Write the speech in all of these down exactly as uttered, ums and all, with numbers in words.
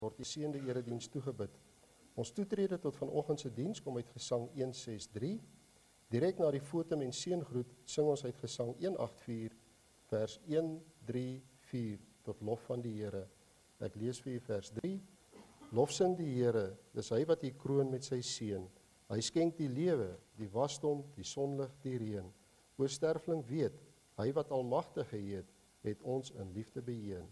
word die seënde erediens toegebid. Ons toetrede tot vanoggend se diens kom uit Gesang een ses drie. Direk na die fotum en seëngroet sing ons uit Gesang een agt vier, vers een drie vier, tot lof van die Here. Ek lees vir u vers drie. Lofsing die Here, dis hy wat u kroon met sy seën. Hy skenk die lewe, die wasdom, die sonlig, die reën. O sterfling weet, hy wat almagtige heet, het ons in liefde beheer.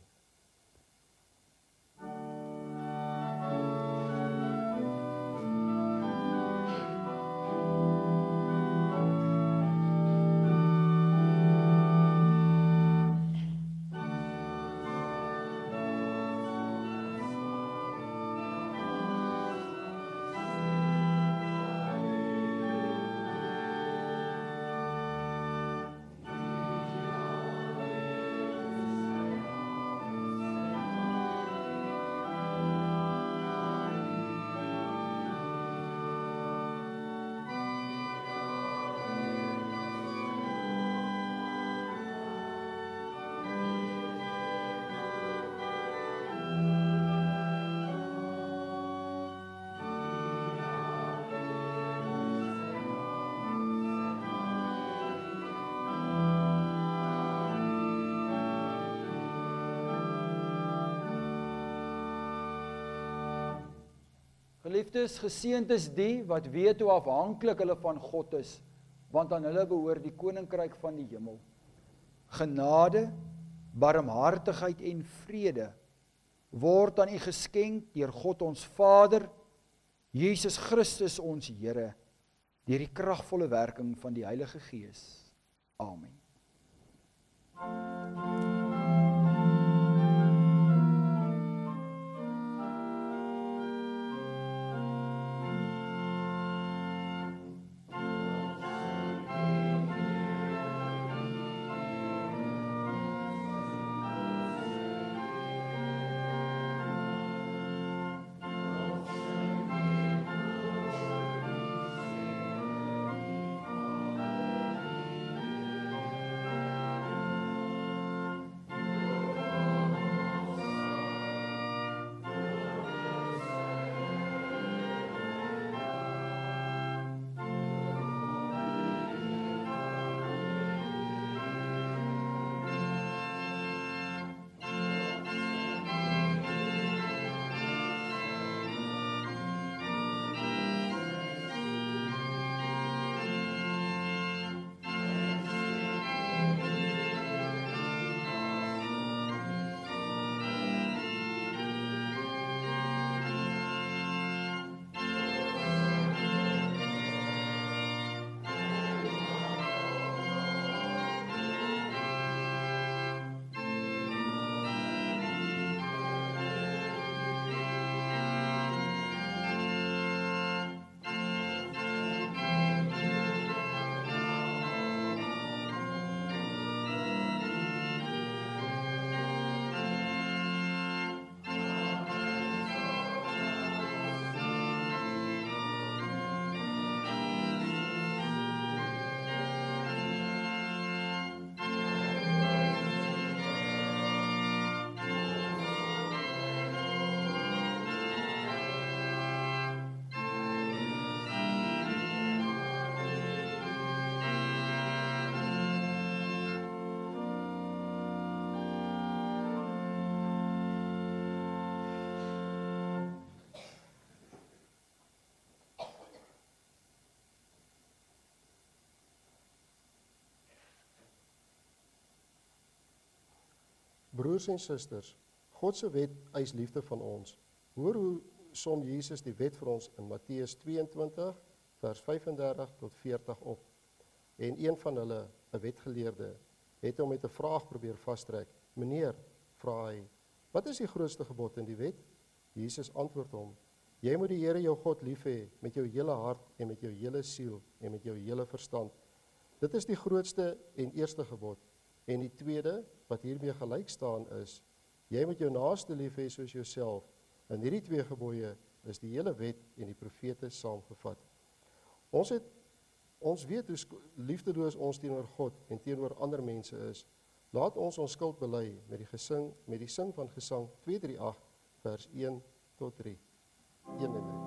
Geliefdes, geseënd is die wat weet hoe afhanklik hulle van God is, want aan hulle behoort die koninkryk van die hemel. Genade, barmhartigheid en vrede word aan u geskenk deur God ons Vader, Jesus Christus ons Here, deur die kragvolle werking van die Heilige Gees. Amen. Broers en susters, God se wet eis liefde van ons. Hoor hoe som Jesus die wet vir ons in Matteus tweeëntwintig, vers vyfendertig tot veertig op. En een van hulle, 'n wetgeleerde, het hom met 'n vraag probeer vastrek. Meneer, vra hy, wat is die grootste gebod in die wet? Jesus antwoord hom, jy moet die Here jou God lief hê met jou hele hart en met jou hele siel en met jou hele verstand. Dit is die grootste en eerste gebod. En die tweede, wat hiermee gelyk staan is, jy moet jou naaste lief hê soos jouself. In hierdie twee gebooie is die hele wet en die profete saamgevat. Ons het ons weet hoe liefdeloos ons teenoor God en teenoor ander mense is. Laat ons ons skuld bely met die gesing met die sing van Gesang tweehonderd agt vers een tot drie. Een minuut.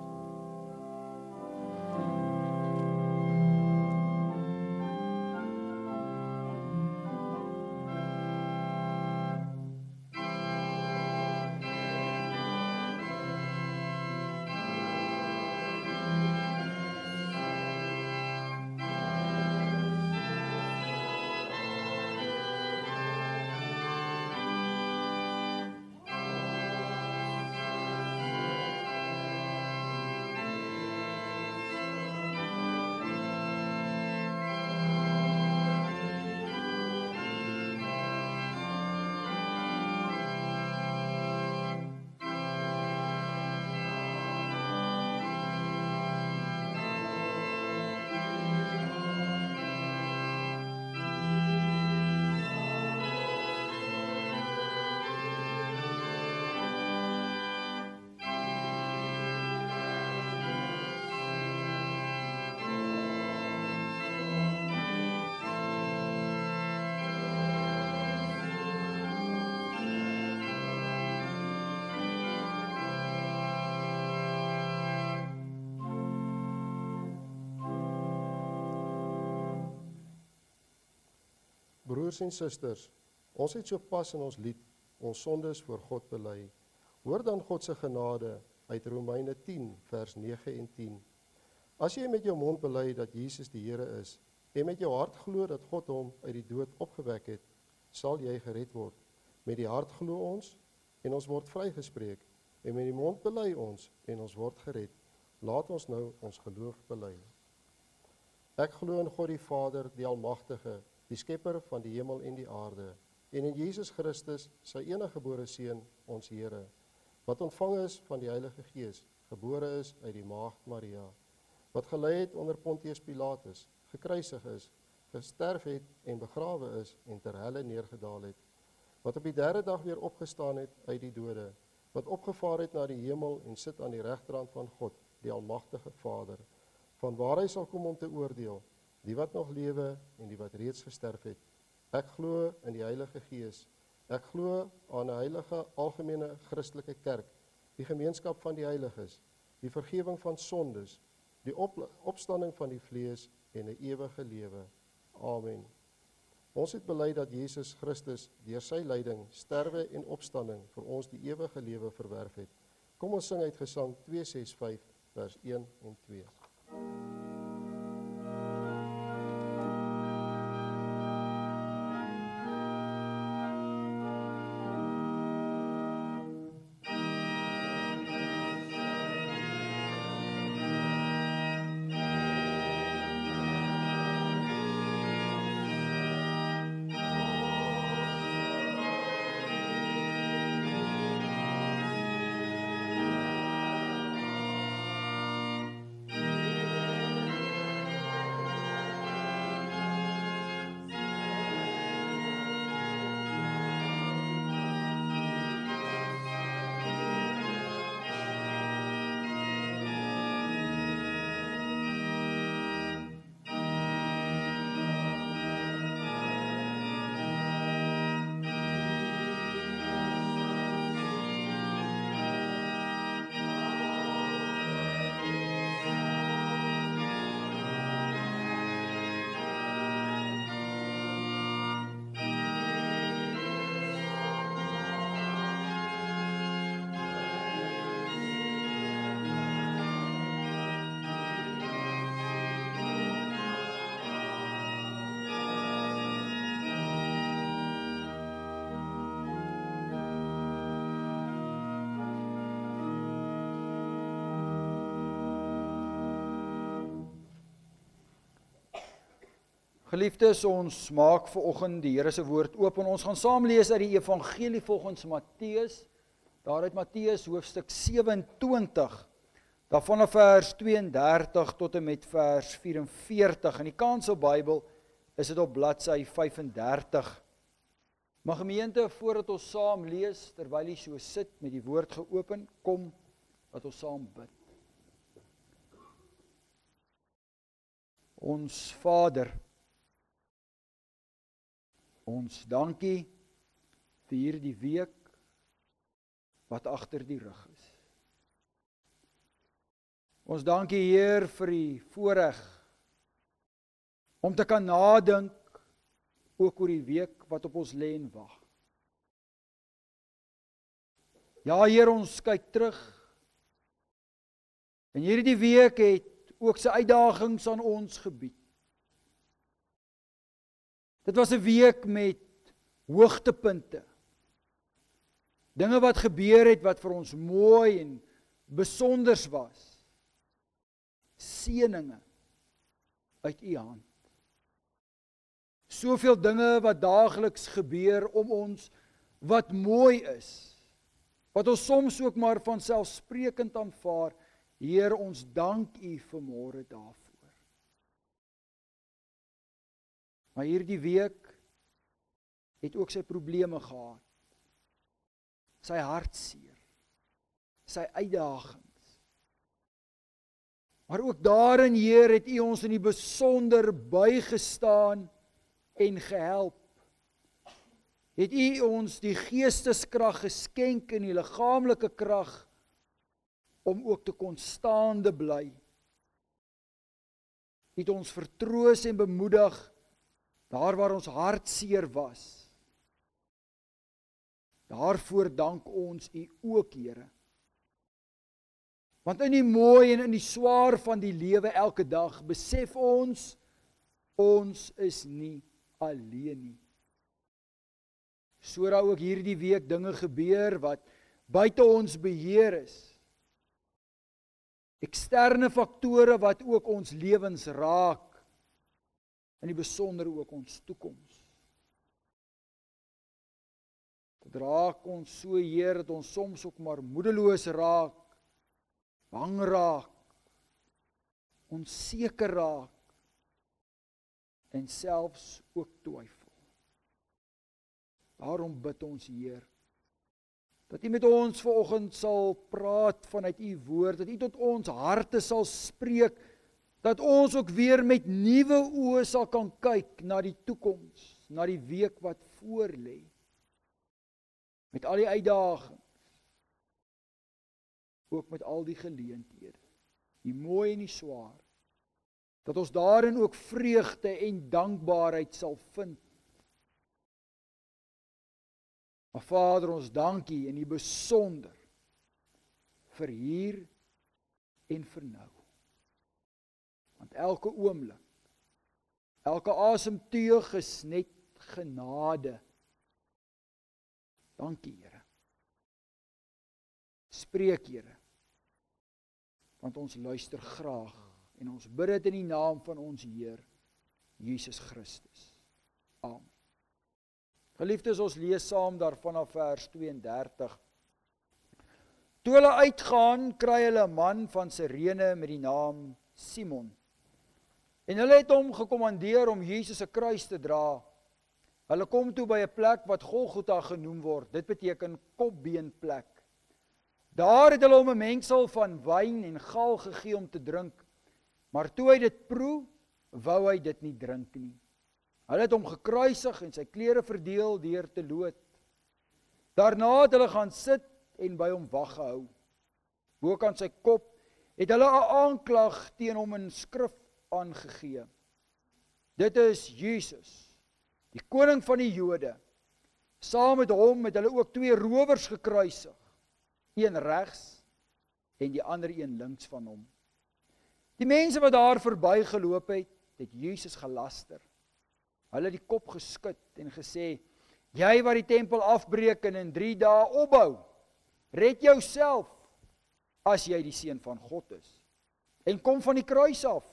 Broers en susters, ons het so pas in ons lied ons sondes voor God bely. Hoor dan God se genade uit Romeine tien vers nege en tien. As jy met jou mond bely dat Jesus die Here is en met jou hart glo dat God hom uit die dood opgewek het, sal jy gered word. Met die hart glo ons en ons word vrygespreek en met die mond bely ons en ons word gered. Laat ons nou ons geloof bely. Ek glo in God die Vader, die Almagtige, die skepper van die hemel en die aarde, en in Jesus Christus, sy eniggebore Seun, ons Here, wat ontvang is van die Heilige Gees, gebore is uit die maagd Maria, wat gelei het onder Pontius Pilatus, gekruisig is, gesterf het en begrawe is en ter helle neergedaal het, wat op die derde dag weer opgestaan het uit die dode, wat opgevaar het na die hemel en sit aan die regterhand van God, die Almagtige Vader, van waar hy sal kom om te oordeel, die wat nog lewe en die wat reeds gesterf het. Ek glo in die Heilige Gees. Ek glo aan 'n heilige algemene Christelike kerk, die gemeenskap van die heiliges, die vergifnis van sondes, die op, opstanding van die vlees en 'n ewige lewe. Amen. Ons het bely dat Jesus Christus deur sy lyding, sterwe en opstanding vir ons die ewige lewe verwerf het. Kom ons sing uit Gesang twee ses vyf vers een en twee. Geliefdes, ons maak vanoggend die Here se woord oop en ons gaan saam lees uit die Evangelie volgens Matteus, daar uit Matteus hoofstuk sewe-en-twintig, daar vanaf vers twee-en-dertig tot en met vers vyf-en-veertig. In die Kansel Bybel is dit op bladsy vyf-en-dertig. Maar gemeente, voordat ons saam lees, terwyl jy so sit met die woord geopen, kom dat ons saam bid. Ons Vader, ons dankie vir hierdie week wat agter die rug is. Ons dank U Heer vir die voorreg om te kan nadink ook oor die week wat op ons lê en wag. Ja Heer, ons kyk terug. En hierdie week het ook sy uitdagings aan ons gebied. Dit was 'n week met hoogtepunte. Dinge wat gebeur het wat vir ons mooi en besonders was. Seëninge uit U hand. Soveel dinge wat daagliks gebeur om ons wat mooi is. Wat ons soms ook maar van selfsprekend aanvaar. Heer, ons dank U vanmôre daarvoor. Maar hierdie week het ook sy probleme gehad. Sy hartseer. Sy uitdagings. Maar ook daarin, Heer, het U ons in die besonder bygestaan en gehelp. Het U ons die geesteskrag geskenk en die liggaamlike krag om ook te kon staande bly. Het ons vertroos en bemoedig daar waar ons hartseer was. Daarvoor dank ons U ook, Here. Want in die mooi en in die swaar van die lewe elke dag besef ons, ons is nie alleen nie. So daar ook hierdie week dinge gebeur wat buite ons beheer is. Eksterne faktore wat ook ons lewens raak, in die besonder ook ons toekoms. Dit raak ons so, Heer, dat ons soms ook maar moedeloos raak, bang raak, onseker raak, en selfs ook twyfel. Daarom bid ons, Heer, dat U met ons vanoggend sal praat vanuit U woord, dat U tot ons harte sal spreek, dat ons ook weer met nuwe oë sal kan kyk na die toekoms, na die week wat voor lê. Met al die uitdagings, ook met al die geleenthede, die mooi en die swaar, dat ons daarin ook vreugde en dankbaarheid sal vind. Maar Vader, ons dank U in die besonder vir hier en vir nou. Want elke oomblik, elke asemteug is net genade. Dankie, Here. Spreek, Here, want ons luister graag en ons bid dit in die naam van ons Heer Jesus Christus. Amen. Geliefdes, ons lees saam daarvan af vers tweeëndertig. Toe hulle uitgaan, kry hulle 'n man van Sirene met die naam Simon. En hulle het hom gekommandeer om Jesus se kruis te dra. Hulle kom toe by 'n plek wat Golgotha genoem word. Dit beteken kopbeenplek. Daar het hulle hom 'n mengsel van wyn en gal gegee om te drink. Maar toe hy dit proe, wou hy dit nie drink nie. Hulle het hom gekruisig en sy klere verdeel deur te loot. Daarna het hulle gaan sit en by hom wag gehou. Bo aan sy kop het hulle 'n aanklag teen hom in skrif aangegee. Dit is Jesus, die koning van die Jode. Saam met hom het hulle ook twee rowers gekruisig, een regs en die ander een links van hom. Die mense wat daar verbygeloop het, het Jesus gelaster. Hulle het die kop geskud en gesê, jy wat die tempel afbreek en in drie dae opbou, red jouself as jy die seun van God is. En kom van die kruis af.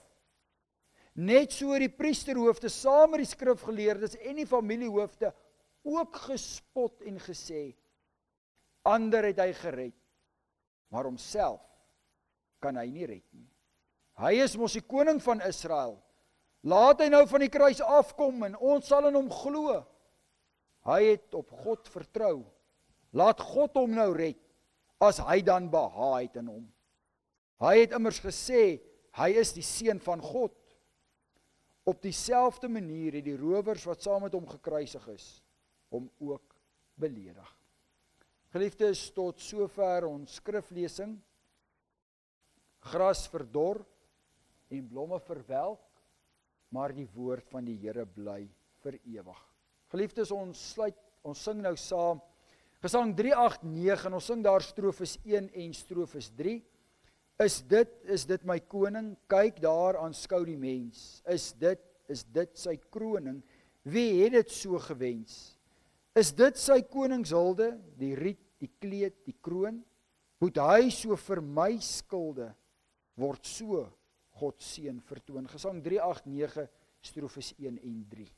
Net so die priesterhoofde saam met die skrifgeleerdes en die familiehoofde ook gespot en gesê, ander het hy gered, maar homself kan hy nie red nie. Hy is mos die koning van Israel. Laat hy nou van die kruis afkom en ons sal in hom glo. Hy het op God vertrou. Laat God hom nou red, as hy dan behaag het in hom. Hy het immers gesê, hy is die seun van God. Op dieselfde manier het die rowers wat saam met hom gekruisig is, hom ook beledig. Geliefdes, tot sover ons skriflesing. Gras verdor en blomme verwelk, maar die woord van die Here bly vir ewig. Geliefdes, ons sluit, ons sing nou saam Gesang drie agt nege en ons sing daar strofes een en strofes drie. Is dit, is dit my koning? Kyk daar aanskou die mens. Is dit, is dit sy kroning? Wie het dit so gewens? Is dit sy koningshulde, die riet, die kleed, die kroon? Moet hy so vir my skulde word so God seën vertoon. Gesang drie agt nege strofes een en drie.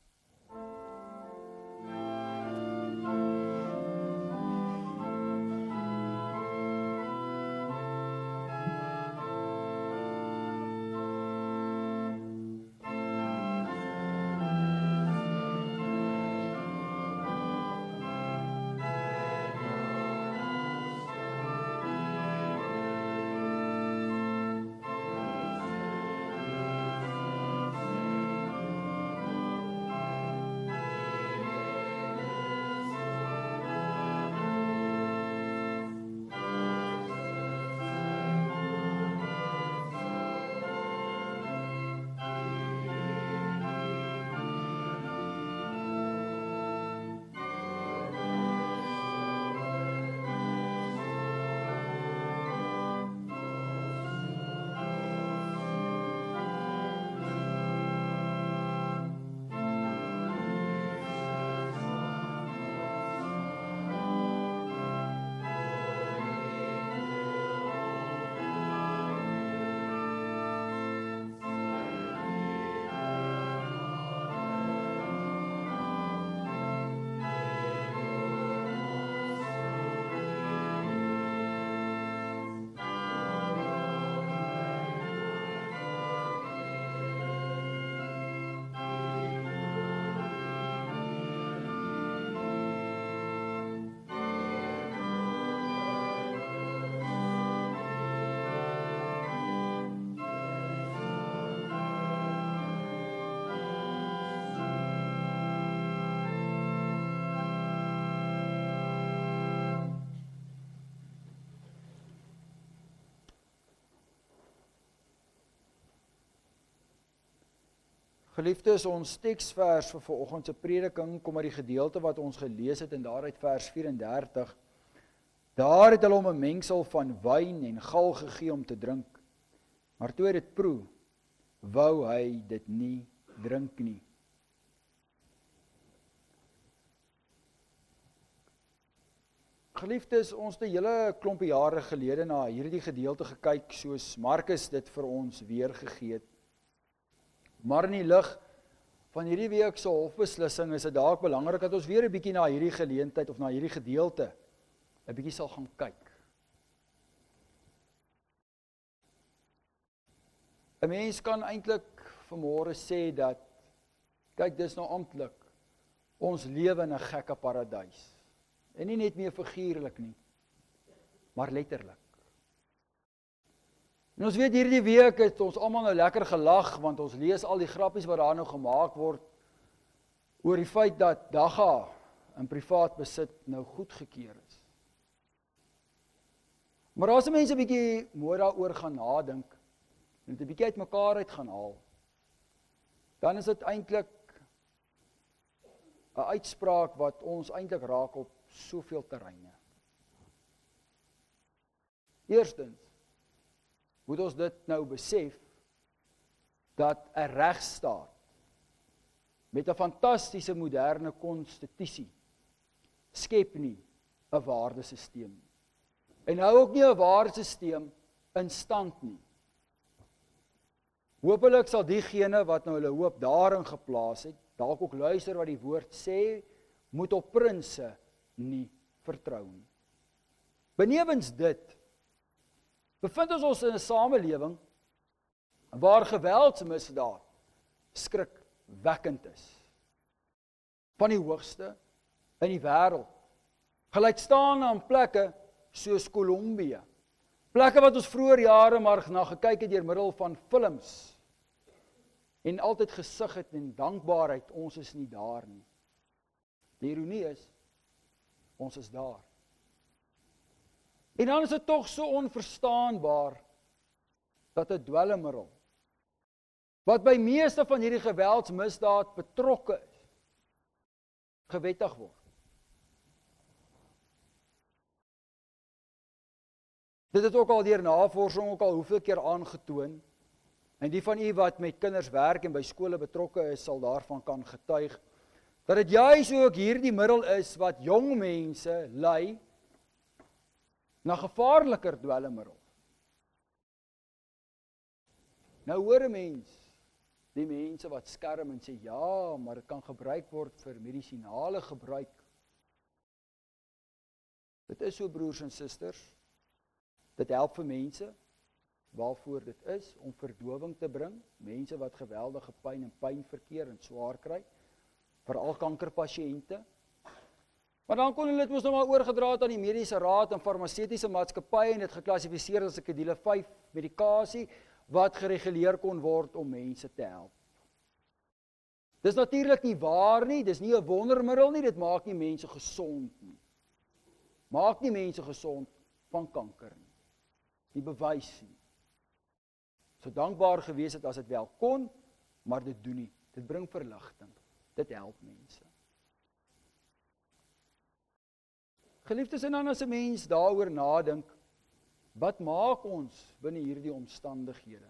Geliefdes, ons teksvers vir vanoggend se prediking kom uit die gedeelte wat ons gelees het en daaruit vers vyf-en-dertig. Daar het hulle hom 'n mengsel van wyn en gal gegee om te drink. Maar toe hy dit proe, wou hy dit nie drink nie. Geliefdes, ons het 'n hele klompie jare gelede na hierdie gedeelte gekyk soos Markus dit vir ons weergegee het. Maar in die lig van hierdie week se hofbeslissing is dit dalk belangrik dat ons weer 'n bietjie na hierdie geleentheid of na hierdie gedeelte 'n bietjie sal gaan kyk. 'n Mens kan eintlik vanmôre sê dat kyk, dis nou amptelik. Ons lewe in 'n gekke paradys. En nie net meer figuurlik nie, maar letterlik. En ons weet hierdie week het ons almal nou lekker gelag, want ons lees al die grappies wat daar nou gemaak word oor die feit dat Dagga in privaat besit nou goedgekeur is. Maar as mense 'n bietjie mooi daaroor gaan nadink, en dit 'n bietjie uitmekaar uit gaan haal, dan is dit eintlik 'n uitspraak wat ons eintlik raak op soveel terreine. Eerstens moet ons dit nou besef dat 'n regstaat met 'n fantastiese moderne konstitusie skep nie 'n waardesisteem nie. En hou ook nie 'n waardesisteem in stand nie. Hoopelik sal diegene wat nou hulle hoop daarin geplaas het, dalk ook luister wat die woord sê, moet op prinse nie vertrou nie. Benewens dit bevind ons ons in 'n samelewing waar geweldsmisdaad skrikwekkend is. Van die hoogste in die wêreld. Gelyk staan aan plekke soos Kolumbia. Plekke wat ons vroeër jare maar na gekyk het deur middel van films. En altyd gesig het in dankbaarheid, ons is nie daar nie. Die ironie is, ons is daar. En dan is dit tog so onverstaanbaar dat 'n dwelmmiddel wat by meeste van hierdie geweldsmisdaad betrokke is, gewettig word. Dit het ook al deur navorsing ook al hoeveel keer aangetoon, en die van u wat met kinders werk en by skole betrokke is, sal daarvan kan getuig, dat dit juis ook hierdie middel is wat jong mense lei na gevaarliker dwelmmiddels. Nou hoor 'n mens die mense wat skerm en sê, ja, maar dit kan gebruik word vir medisinale gebruik. Dit is so, broers en susters, dit help vir mense, waarvoor dit is, om verdowing te bring, mense wat geweldige pyn en pyn verkeer en swaar kry, veral kankerpasiënte. Maar dan kon hulle dit mos nou maar oorgedra het aan die mediese raad en farmaseutiese maatskappye en dit geklassifiseer as 'n skedule vyf medikasie, wat gereguleer kon word om mense te help. Dis natuurlik nie waar nie, dis nie 'n wondermiddel nie, dit maak nie mense gesond nie. Maak nie mense gesond van kanker nie. Die bewys nie. So dankbaar gewees het as dit wel kon, maar dit doen nie. Dit bring verligting. Dit help mense. Geliefdes, en dan as 'n mens daaroor nadink, wat maak ons binne hierdie omstandighede?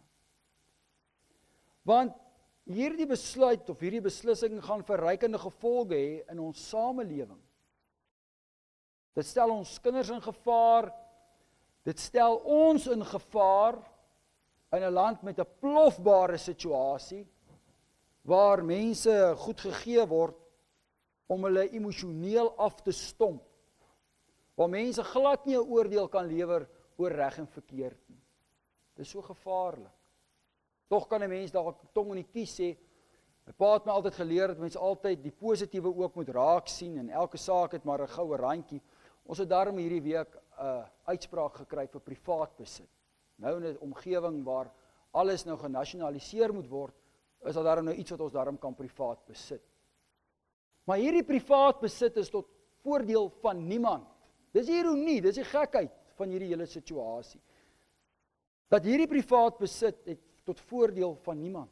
Want hierdie besluit of hierdie beslissing gaan verrykende gevolge hê in ons samelewing. Dit stel ons kinders in gevaar, dit stel ons in gevaar in 'n land met 'n plofbare situasie, waar mense goed gegee word om hulle emosioneel af te stomp, waar mense glad nie 'n oordeel kan lewer oor reg en verkeerd nie. Dit is so gevaarlik. Tog kan 'n mens dalk tong in die kies sê, my pa het my altyd geleer dat mense altyd die positiewe ook moet raak sien en elke saak het maar 'n goue randjie. Ons het daarom hierdie week 'n uh, uitspraak gekry vir privaat besit. Nou in 'n omgewing waar alles nou genasionaliseer moet word, is daar daarom nou iets wat ons daarom kan privaat besit. Maar hierdie privaat besit is tot voordeel van niemand. Dis ironie, dis die gekheid van hierdie hele situasie. Dat hierdie privaat besit het tot voordeel van niemand.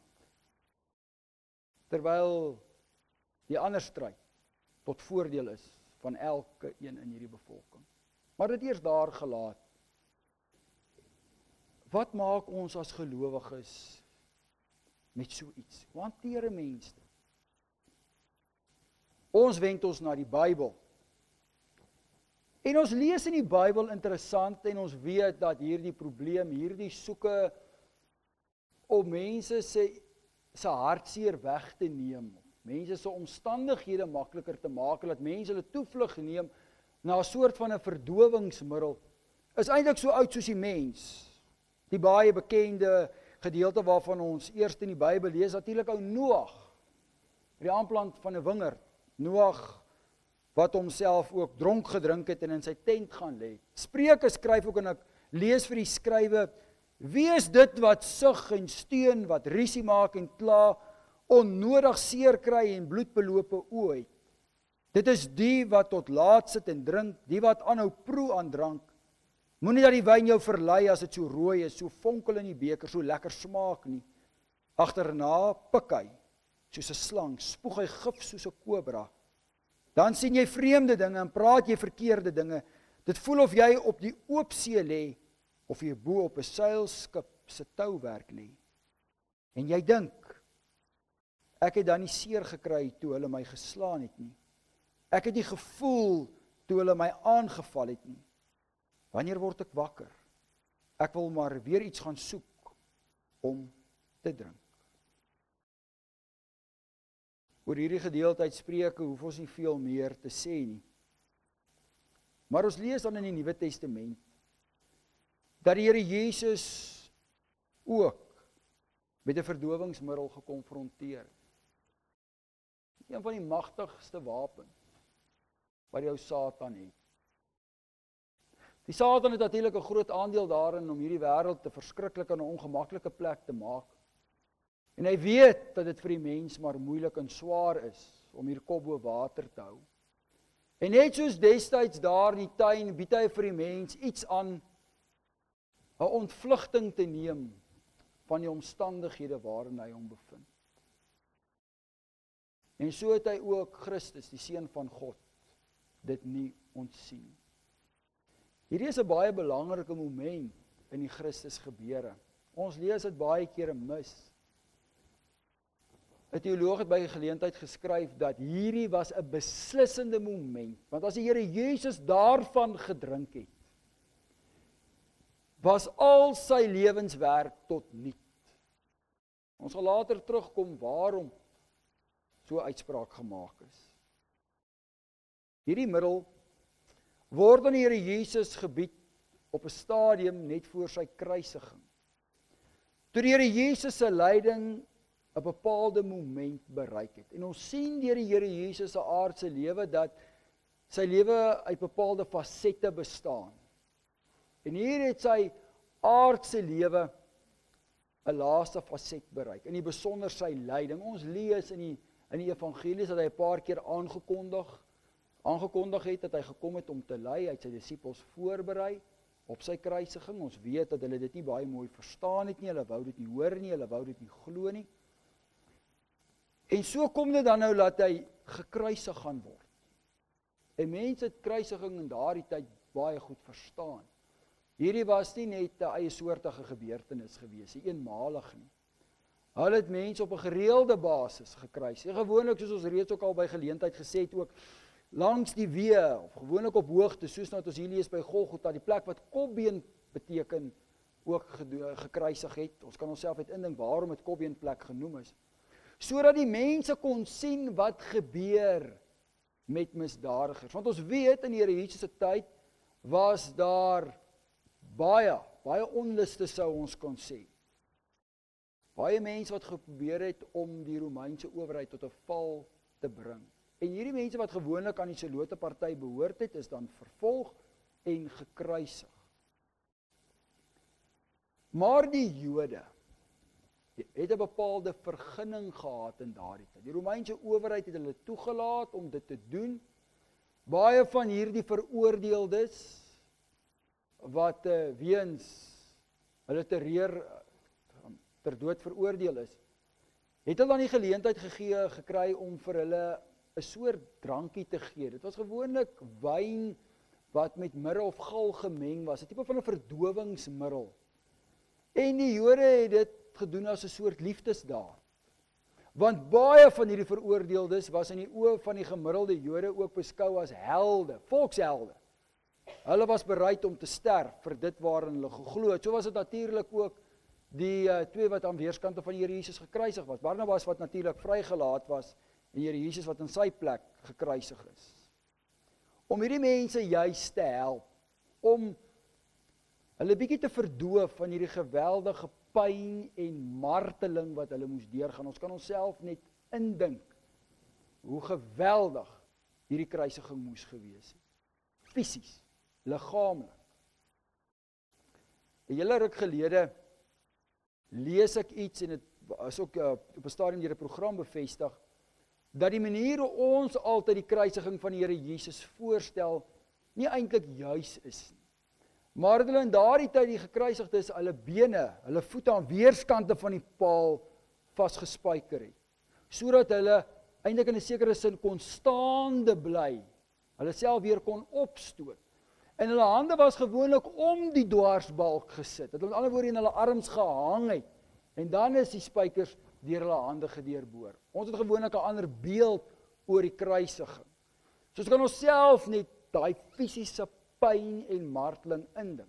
Terwyl die ander stryd tot voordeel is van elke een in hierdie bevolking. Maar dit eers daar gelaat. Wat maak ons as gelowiges met so iets? Hoe hanteer 'n mens dit? Ons wend ons na die Bybel. En ons lees in die Bybel interessant en ons weet dat hierdie probleem, hierdie soeke om mense se se hartseer weg te neem, mense se omstandighede makliker te maak, dat mense hulle toevlug neem na 'n soort van 'n verdowingsmiddel, is eintlik so oud soos die mens. Die baie bekende gedeelte waarvan ons eers in die Bybel lees, natuurlik ou Noag, die aanplant van 'n wingerd. Noag wat homself ook dronk gedrink het en in sy tent gaan lê. Spreuke skryf ook en ek lees vir die skrywe, wees dit wat sug en steun, wat rusie maak en kla, onnodig seer kry en bloedbelope oë het. Dit is die wat tot laat sit en drink, die wat aanhou proe aan drank. Moenie dat die wyn jou verlei as dit so rooi is, so vonkel in die beker, so lekker smaak nie. Agterna pik hy, soos 'n slang, spoeg hy gif soos 'n kobra. Dan sien jy vreemde dinge en praat jy verkeerde dinge. Dit voel of jy op die oop see lê, of jy bo op 'n seilskip se touwerk lê. En jy dink, ek het dan nie seer gekry toe hulle my geslaan het nie. Ek het nie gevoel toe hulle my aangeval het nie. Wanneer word ek wakker? Ek wil maar weer iets gaan soek om te drink. Oor hierdie gedeelte uit Spreuke hoef ons nie veel meer te sê nie. Maar ons lees dan in die Nuwe Testament dat die Here Jesus ook met 'n verdowingsmiddel gekonfronteer. Een van die magtigste wapens wat jou Satan het. Die Satan het natuurlik 'n groot aandeel daarin om hierdie wêreld 'n verskriklike en 'n ongemaklike plek te maak. En hy weet dat dit vir die mens maar moeilik en swaar is om hier kop bo water te hou. En net soos destyds daar in die tuin bied hy vir die mens iets aan, 'n ontvlugting te neem van die omstandighede waarin hy hom bevind. En so het hy ook Christus, die Seun van God, dit nie ontsien. Hierdie is 'n baie belangrike moment in die Christus gebeure. Ons lees dit baie kere mis. 'n Teoloog het by 'n geleentheid geskryf dat hierdie was 'n beslissende moment, want as die Here Jesus daarvan gedrink het, was al sy lewenswerk tot niet. Ons sal later terugkom waarom so 'n uitspraak gemaak is. Hierdie middel word aan die Here Jesus gebied op 'n stadium net voor sy kruisiging. Toe die Here Jesus se lyding 'n bepaalde moment bereik het. En ons sien deur die Here Jesus se aardse lewe dat sy lewe uit bepaalde fasette bestaan. En hier het sy aardse lewe 'n laaste faset bereik, in die besonder sy lyding. Ons lees in die in die evangelies dat hy 'n paar keer aangekondig aangekondig het dat hy gekom het om te ly, hy het sy disippels voorberei op sy kruisiging. Ons weet dat hulle dit nie baie mooi verstaan het nie, hulle wou dit nie hoor nie, hulle wou dit nie glo nie. En so kom dit dan nou dat hy gekruisig gaan word. En mense het kruisiging in daardie tyd baie goed verstaan. Hierdie was nie net 'n eie soortige gebeurtenis gewees, nie eenmalig nie. Hulle het mense op 'n gereelde basis gekruisig. Gewoonlik, soos ons reeds ook al by geleentheid gesê het, ook langs die weë, of gewoonlik op hoogte, soos nou wat ons hier lees by Golgotha, die plek wat kopbeen beteken, ook gekruisig het. Ons kan onsself net indink waarom het kopbeenplek genoem is. Sodat die mense kon sien wat gebeur met misdadigers. Want ons weet in die Here Jesus se tyd was daar baie, baie onluste sou ons kon sê. Baie mense wat geprobeer het om die Romeinse owerheid tot 'n val te bring. En hierdie mense wat gewoonlik aan die Zelote party behoort het, is dan vervolg en gekruisig. Maar die Jode het 'n bepaalde vergunning gehad in daardie tyd. Die Romeinse owerheid het hulle toegelaat om dit te doen. Baie van hierdie veroordeeldes wat uh, weens hulle terreur ter dood veroordeel is, het hulle dan die geleentheid gegee gekry om vir hulle 'n soort drankie te gee. Dit was gewoonlik wyn wat met mirre of gal gemeng was, 'n tipe van 'n verdowingsmiddel. En die Jode het dit gedoen as 'n soort liefdesdaad. Want baie van hierdie veroordeeldes was in die oë van die gemiddelde Jode ook beskou as helde, volkshelde. Hulle was bereid om te sterf vir dit waarin hulle geglo het. So was dit natuurlik ook die uh, twee wat aan weerskante van die Here Jesus gekruisig was. Barnabas wat natuurlik vrygelaat was en die Here Jesus wat in sy plek gekruisig is. Om hierdie mense juis te help, om hulle bietjie te verdoof van hierdie geweldige pyn en marteling wat hulle moes deurgaan. Ons kan onsself net indink hoe geweldig hierdie kruisiging moes gewees het. Fisies, liggaamlik. 'n Hele ruk gelede lees ek iets en dit is ook uh, op 'n stadium deur 'n program bevestig dat die manier hoe ons altyd die kruisiging van die Here Jesus voorstel nie eintlik juis is nie. Maar het hulle in daardie tyd die gekruisigdes hulle bene, hulle voete aan weerskante van die paal vasgespijker het, sodat hulle eintlik in 'n sekere sin kon staande bly, hulle self weer kon opstoot. En hulle hande was gewoonlik om die dwarsbalk gesit, het met ander woorde in hulle arms gehang het, en dan is die spykers deur hulle hande gedeurboor. Ons het gewoonlik 'n ander beeld oor die kruisiging. So ons kan ons self net daai fisiese pyn en marteling indink.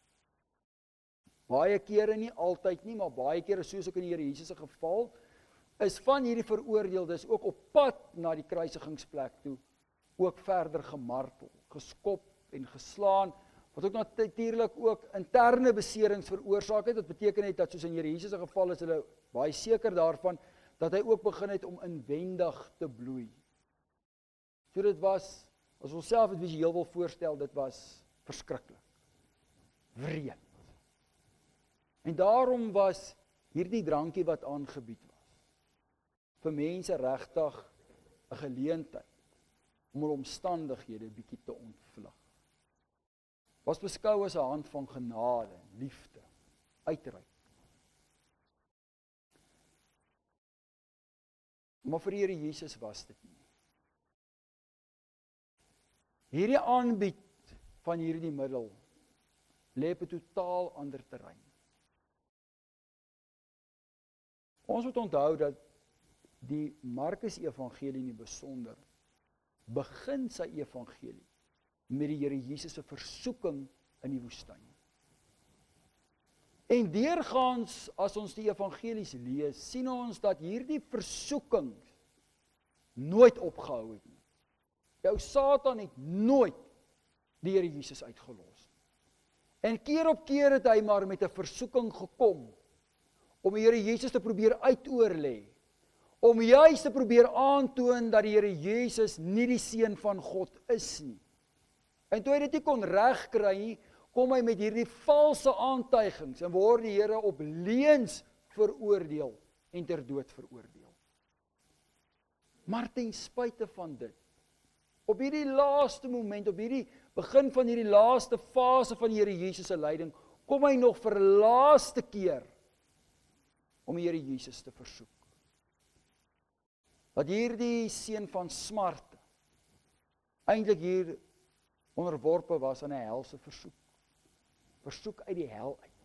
Baie kere, nie altyd nie, maar baie kere, soos ook in die Here Jesus se geval, is van hierdie veroordeeldes ook op pad na die kruisigingsplek toe, ook verder gemartel, geskop en geslaan, wat ook natuurlik ook interne beserings veroorsaak het. Dit beteken net dat soos in Here Jesus se geval is hulle baie seker daarvan, dat hy ook begin het om inwendig te bloei. So dit was, as ons self het visueel wil voorstel, dit was verskriklik, wreed. En daarom was hierdie drankie wat aangebied was, vir mense regtig 'n geleentheid om hulle omstandighede bietjie te ontvlug. Was beskou as 'n hand van genade, liefde, uitreik. Maar vir die Here Jesus was dit nie. Hierdie aanbied van hierdie middel lê op 'n totaal ander terrein. Ons moet onthou dat die Markus evangelie in die besonder begin sy evangelie met die Here Jesus se versoeking in die woestyn. En deurgaans as ons die evangelies lees, sien ons dat hierdie versoeking nooit opgehou het nie. Jou Satan het nooit die Here Jesus uitgelos. En keer op keer het hy maar met 'n versoeking gekom om die Here Jesus te probeer uitoorlê, om juis te probeer aantoon dat die Here Jesus nie die seun van God is nie. En toe hy dit nie kon regkry nie, kom hy met hierdie valse aantuigings en word die Here op leuns veroordeel en ter dood veroordeel. Maar ten spyte van dit, op hierdie laaste moment, op hierdie begin van hierdie laaste fase van die Here Jesus se lyding, kom hy nog vir laaste keer om die Here Jesus te versoek. Dat hierdie seun van smarte eintlik hier onderworpe was aan 'n helse versoek. Versoek uit die hel uit.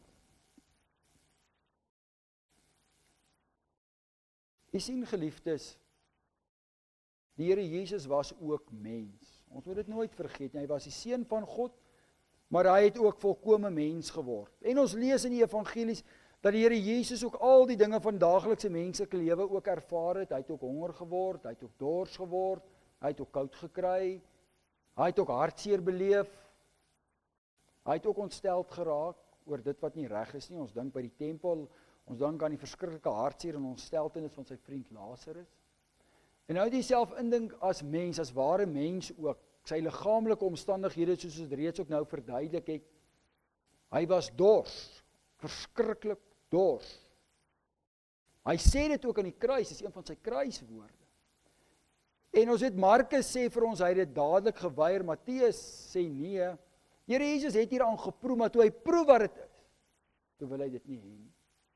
U sien geliefdes, die Here Jesus was ook mens. Ons moet dit nooit vergeet nie. Hy was die seun van God, maar hy het ook volkome mens geword. En ons lees in die evangelies dat die Here Jesus ook al die dinge van daaglikse menslike lewe ook ervaar het. Hy het ook honger geword, hy het ook dors geword, hy het ook koud gekry, hy het ook hartseer beleef. Hy het ook ontsteld geraak oor dit wat nie reg is nie. Ons dink by die tempel, ons dink aan die verskriklike hartseer en ontsteltenis van sy vriend Lazarus. En nou het hy self indink as mens, as ware mens ook, sy liggaamlike omstandighede soos ons reeds ook nou verduidelik het. Hy was dors, verskriklik dors. Hy sê dit ook aan die kruis, dis een van sy kruiswoorde. En ons weet Markus sê vir ons hy het dit dadelik geweier, Matteus sê nee. Here Jesus het hier aan geproe, maar toe hy proe wat dit is, toe wil hy dit nie hê nie.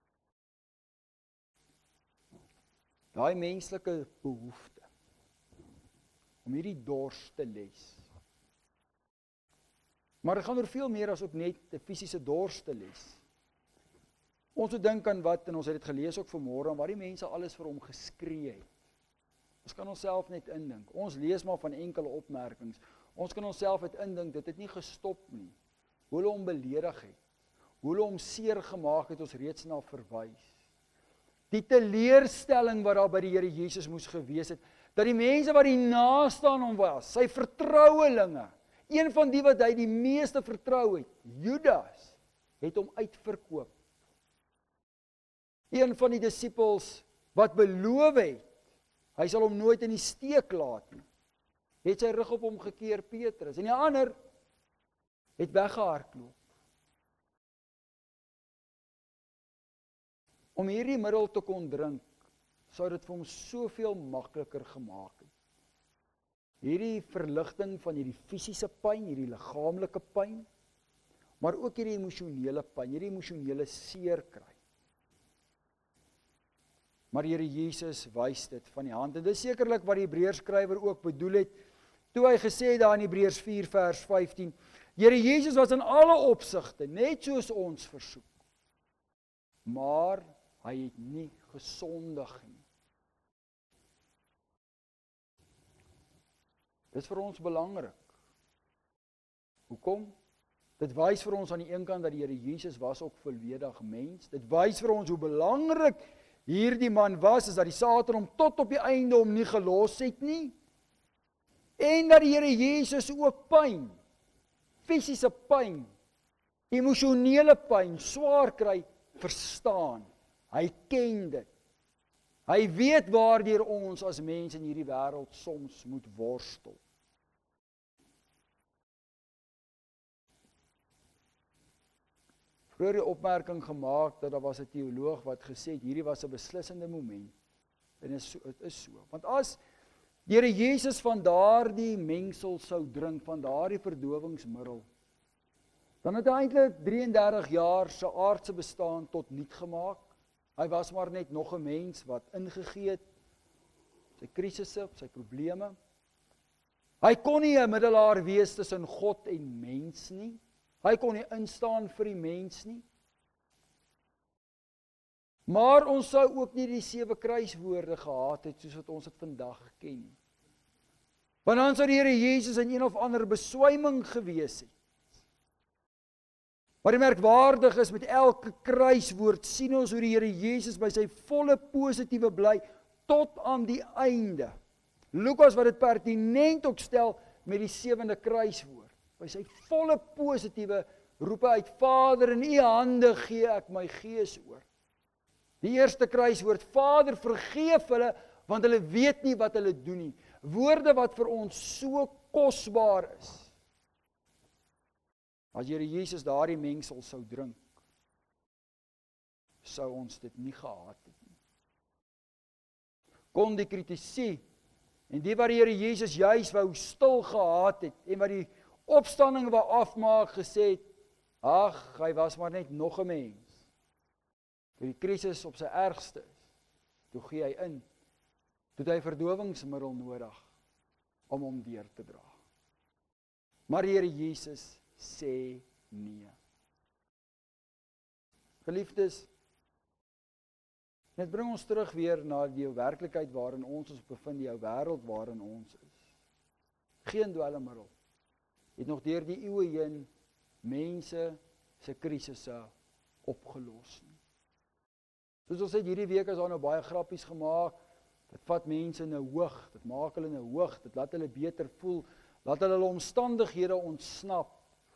Daai menslike behoefte om hierdie dors te les. Maar dit gaan oor veel meer as op net 'n fisiese dors te les. Ons moet dink aan wat, en ons het dit gelees ook vanmôre, aan wat die mense alles vir hom geskree het. Ons kan onsself net indink. Ons lees maar van enkele opmerkings. Ons kan onsself net indink, dit het nie gestop nie. Hoe hulle hom beledig het, hoe hulle hom seer gemaak het, ons reeds na verwys. Die teleurstelling wat daar by die Here Jesus moes gewees het, dat die mense wat die naaste aan hom was, sy vertrouelinge, een van die wat hy die meeste vertrou het, Judas, het hom uitverkoop. Een van die disippels wat beloof het, hy sal hom nooit in die steek laat nie, het sy rug op hom gekeer, Petrus, en die ander het weggehardloop. Om hierdie middel te kon drink, sou dit vir hom soveel makliker gemaak het. Hierdie verligting van hierdie fisiese pyn, hierdie liggaamlike pyn, maar ook hierdie emosionele pyn, hierdie emosionele seer kry. Maar die Here Jesus wys dit van die hand, en dis sekerlik wat die Hebreërskrywer ook bedoel het, toe hy gesê het daar in Hebreërs vier vers vyftien, Here Jesus was in alle opsigte net soos ons versoek, maar hy het nie gesondig nie. Dit is vir ons belangrik. Hoekom? Dit wys vir ons aan die een kant dat die Here Jesus was ook volledig mens. Dit wys vir ons hoe belangrik hierdie man was, is dat die Satan hom tot op die einde hom nie gelos het nie. En dat die Here Jesus ook pyn, fisiese pyn, emosionele pyn, swaar kry, verstaan. Hy ken dit. Hy weet waardeur ons as mense in hierdie wêreld soms moet worstel. Vroeger die opmerking gemaak dat daar was 'n teoloog wat gesê het hierdie was 'n beslissende moment. En dit is so, dit is so. Want as die Here Jesus van daardie mengsel sou drink, van daardie verdowingsmiddel, dan het hy eintlik drieëndertig jaar se aardse bestaan tot niet gemaak. Hy was maar net nog 'n mens wat ingegee het sy krisisse, sy probleme. Hy kon nie 'n middelaar wees tussen God en mens nie. Hy kon nie instaan vir die mens nie. Maar ons sou ook nie die sewe kruiswoorde gehad het soos wat ons dit vandag ken nie. Want dan sou die Here Jesus in een of ander beswyming gewees het. Maar die merkwaardig is, met elke kruiswoord sien ons hoe die Here Jesus by sy volle positiewe bly tot aan die einde. Lukas wat dit pertinent ook stel met die sewende kruiswoord. By sy volle positiewe roep hy uit: Vader, in U hande gee ek my gees oor. Die eerste kruiswoord: Vader, vergeef hulle, want hulle weet nie wat hulle doen nie. Woorde wat vir ons so kosbaar is. As Here Jesus daardie mengsel sou drink, sou ons dit nie gehad het nie. Kon die kritisie en die wat die Here Jesus juis wou stil gehad het en wat die opstanding wou afmaak, gesê het: ag, hy was maar net nog 'n mens. Toe die krisis op sy ergste is, toe gee hy in. Toe het hy verdowingsmiddel nodig om hom deur te dra. Maar die Here Jesus sê nee. Geliefdes, dit bring ons terug weer na die werklikheid waarin ons ons bevind, die wêreld waarin ons is. Geen dwelmmiddel het nog deur die eeue heen mense se krisisse opgelos nie. Soos ons sê, hierdie week is daar nou baie grappies gemaak. Dit vat mense nou hoog, dit maak hulle nou hoog, dit laat hulle beter voel, laat hulle hulle omstandighede ontsnap.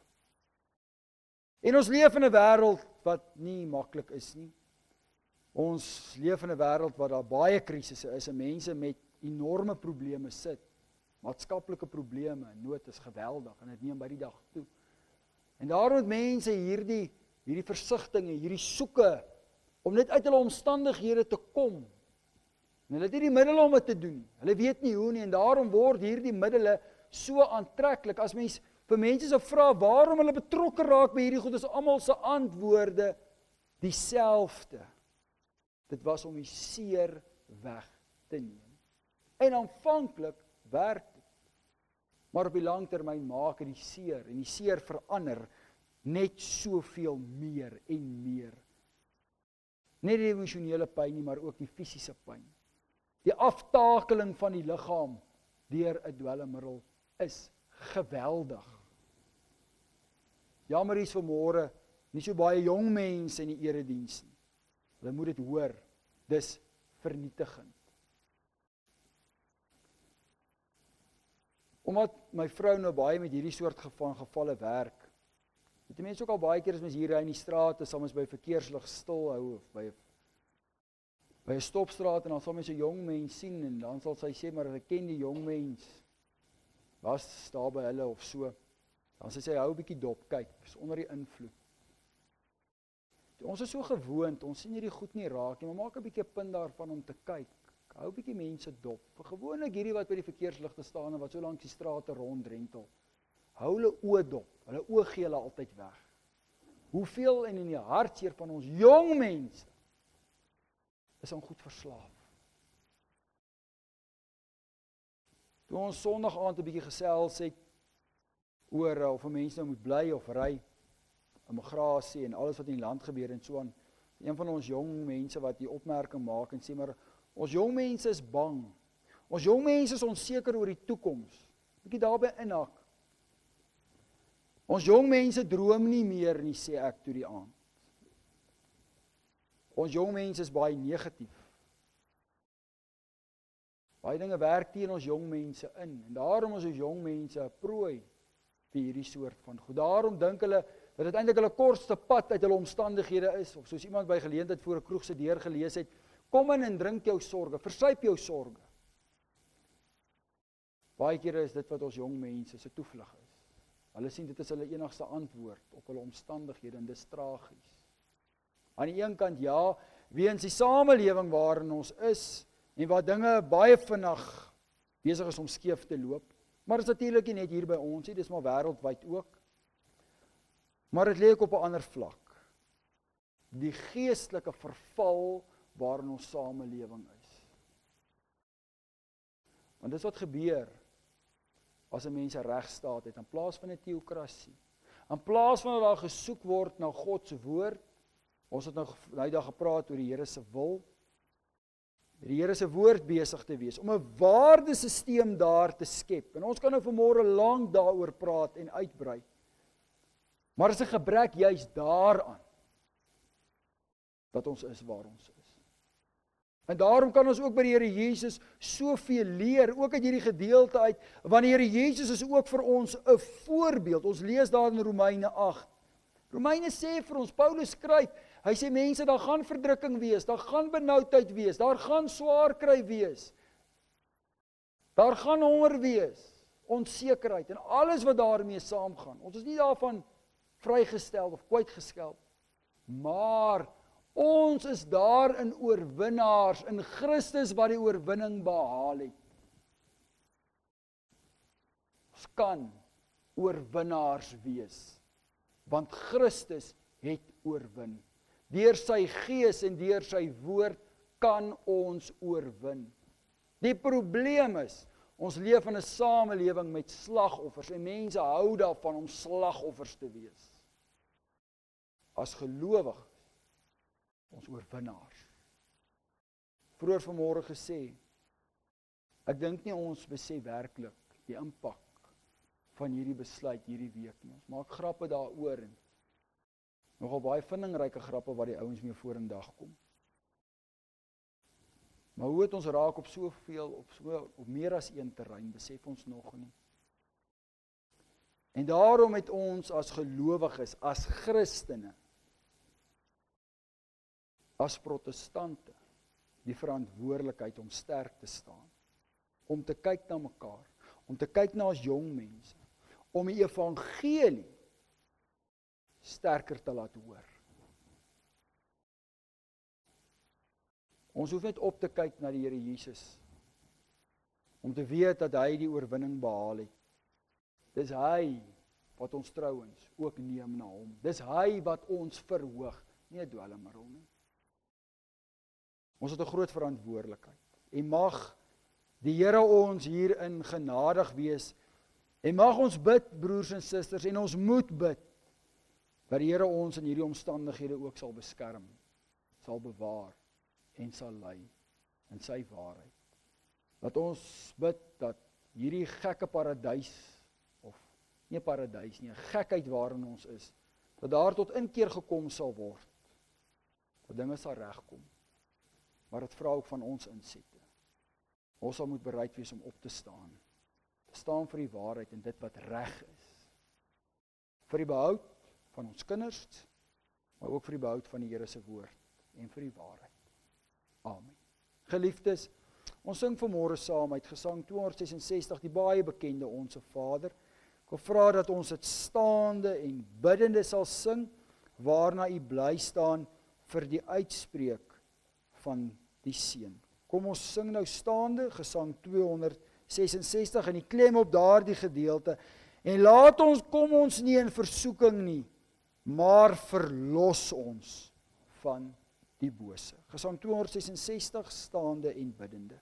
En ons leef in 'n wêreld wat nie maklik is nie. Ons leef in 'n wêreld waar daar baie krisisse is en mense met enorme probleme sit. Maatskaplike probleme, nood is geweldig en dit neem by die dag toe. En daarom het mense hierdie hierdie versigtinge, hierdie soeke om net uit hulle omstandighede te kom. En hulle het nie die middele om dit te doen. Hulle weet nie hoe nie en daarom word hierdie middele so aantreklik. As mens vir mense sou vra waarom hulle betrokke raak by hierdie goed, is almal se antwoorde dieselfde. Dit was om die seer weg te neem. En aanvanklik werk dit. Maar op die langtermyn maak dit die seer en die seer verander net soveel meer en meer. Nie die emosionele pyn nie, maar ook die fisiese pyn. Die aftakeling van die liggaam deur 'n dwelmmiddel is geweldig. Jammer is vanmôre nie so baie jong mense in die erediens nie. Hulle moet dit hoor. Dis vernietigend. Omdat my vrou nou baie met hierdie soort van gevalle werk, het die mense ook al baie keer as mens hier ry in die straat, is soms by verkeerslig stil hou of by by 'n stopstraat en dan sal mense 'n jong mens sien en dan sal sy sê, maar ek ken die jong mens. Was daar by hulle of so. Dan sê sy, hou 'n bietjie dop, kyk, is onder die invloed. Ons is so gewoond, ons sien hierdie goed nie raak nie, maar maak 'n bietjie 'n punt daarvan om te kyk. Hou 'n bietjie mense dop. Vir gewoonlik hierdie wat by die verkeersligte staan en wat so langs die strate rondrentel. Hou hulle oë dop. Hulle oë gee hulle altyd weg. Hoeveel en in die hartseer van ons jong mense is aan goed verslaaf. Toe ons Sondag aand 'n bietjie gesels het oor of 'n mens nou moet bly of ry, immigrasie en alles wat in die land gebeur en so aan. Een van ons jong mense wat die opmerking maak en sê, maar ons jong mense is bang. Ons jong mense is onseker oor die toekoms. Bietjie daarby inhak. Ons jong mense droom nie meer nie, sê ek toe die aand. Ons jong mense is baie negatief. Baie dinge werk teen ons jong mense in en daarom is ons jong mense 'n prooi vir hierdie soort van goed. Daarom dink hulle dat dit eintlik hulle kortste pad uit hulle omstandighede is, of soos iemand by geleentheid voor 'n kroeg se deur gelees het, kom in en drink jou sorge, versuip jou sorge. Baie kere is dit wat ons jong mense se toevlug is. Hulle sien dit is hulle enigste antwoord op hulle omstandighede en dis tragies. Aan die een kant ja, weens die samelewing waarin ons is en waar dinge baie vinnig besig is om skeef te loop, maar dit is natuurlik nie net hier by ons nie, dis maar wêreldwyd ook. Maar dit lê ook op 'n ander vlak. Die geestelike verval waarin ons samelewing is. Want dis wat gebeur as 'n mens 'n regstaat het, in plaas van 'n teokrasie. In plaas van dat daar gesoek word na God se woord, ons het nou nou dag gepraat oor die Here se wil, die Here se woord besig te wees, om 'n waardesisteem daar te skep. En ons kan nou vanmôre lank daaroor praat en uitbrei. Maar is 'n gebrek juis daaraan, dat ons is waar ons is. En daarom kan ons ook by die Here Jesus soveel leer, ook uit hierdie gedeelte uit, want die Here Jesus is ook vir ons 'n voorbeeld. Ons lees daar in Romeine agt. Romeine sê vir ons, Paulus skryf, hy sê mense, daar gaan verdrukking wees, daar gaan benoudheid wees, daar gaan swaar kry wees, daar gaan honger wees, onsekerheid en alles wat daarmee saamgaan. Ons is nie daarvan vrygestel of kwytgeskel, maar ons is daarin oorwinnaars in Christus wat die oorwinning behaal het. Ons kan oorwinnaars wees, want Christus het oorwin. Deur sy gees en deur sy woord kan ons oorwin. Die probleem is, ons leef in 'n samelewing met slagoffers en mense hou daarvan om slagoffers te wees. As gelowiges, ons oorwinnaars. Vroeër vanmôre gesê, ek dink nie ons besef werklik die impak van hierdie besluit hierdie week nie. Ons maak grappe daaroor en nogal baie vindingryke grappe wat die ouens mee vorendag kom. Maar hoe het ons raak op soveel, op so op meer as een terrein, besef ons nog nie. En daarom het ons as gelowiges, as Christene, as protestante, die verantwoordelikheid om sterk te staan, om te kyk na mekaar, om te kyk na ons jong mense, om die evangelie sterker te laat hoor. Ons hoef net op te kyk na die Here Jesus, om te weet dat hy die oorwinning behaal het. Dis hy wat ons trouens ook neem na hom. Dis hy wat ons verhoog, nie 'n dwelmmiddel nie. Ons het 'n groot verantwoordelikheid. En mag die Here ons hierin genadig wees, en mag ons bid, broers en susters, en ons moet bid, dat die Here ons in hierdie omstandighede ook sal beskerm, sal bewaar, en sal lei in sy waarheid. Dat ons bid dat hierdie gekke paradys, of nie paradys nie, 'n gekheid waarin ons is, dat daar tot inkeer gekom sal word, dat dinge sal regkom. Maar dit vra ook van ons insette. Ons sal moet bereid wees om op te staan. Te staan vir die waarheid en dit wat reg is. Vir die behoud van ons kinders, maar ook vir die behoud van die Here se woord en vir die waarheid. Amen. Geliefdes, ons sing vanmôre saam uit Gesang twee ses ses, die baie bekende Onse Vader. Ek wil vra dat ons dit staande en biddende sal sing, waarna u bly staan vir die uitspreek van die seën. Kom ons sing nou staande, Gesang twee ses ses, en die klem op daardie gedeelte, en laat ons, kom ons nie in versoeking nie, maar verlos ons van die bose. Gesang twee ses ses, staande en biddende.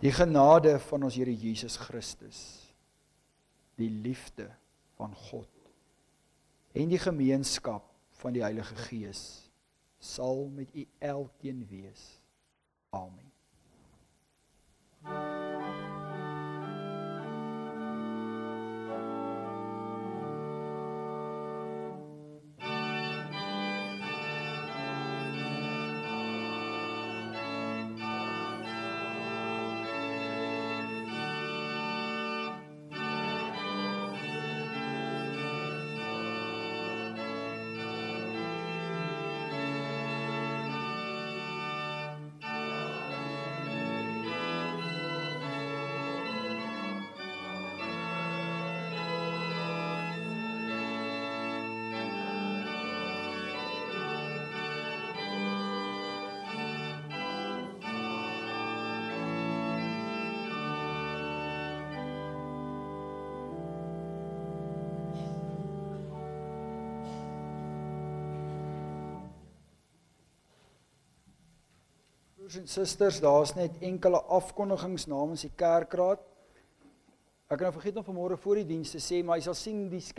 Die genade van ons Here Jesus Christus, die liefde van God en die gemeenskap van die Heilige Gees sal met u elkeen wees. Amen. Broers en susters, daar is net enkele afkondigings namens die kerkraad. Ek het nou vergeet om vanmôre voor die diens te sê, maar jy sal sien die